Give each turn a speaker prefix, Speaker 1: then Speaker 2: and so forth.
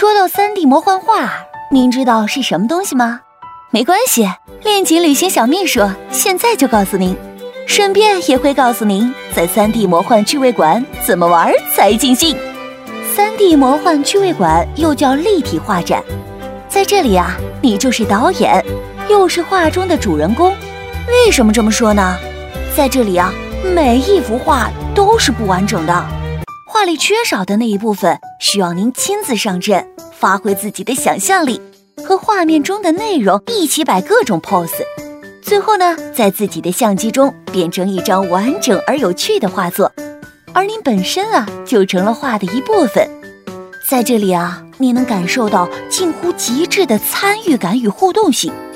Speaker 1: 说到 3D 魔幻画，您知道是什么东西吗？没关系，恋情旅行小秘书现在就告诉您，顺便也会告诉您在 3D 魔幻趣味馆怎么玩才尽兴。3D 魔幻趣味馆又叫立体画展，在这里啊，你就是导演，又是画中的主人公。为什么这么说呢？在这里啊，每一幅画都是不完整的，画里缺少的那一部分需要您亲自上阵，发挥自己的想象力，和画面中的内容一起摆各种 pose， 最后呢，在自己的相机中变成一张完整而有趣的画作，而您本身啊，就成了画的一部分。在这里啊，你能感受到近乎极致的参与感与互动性，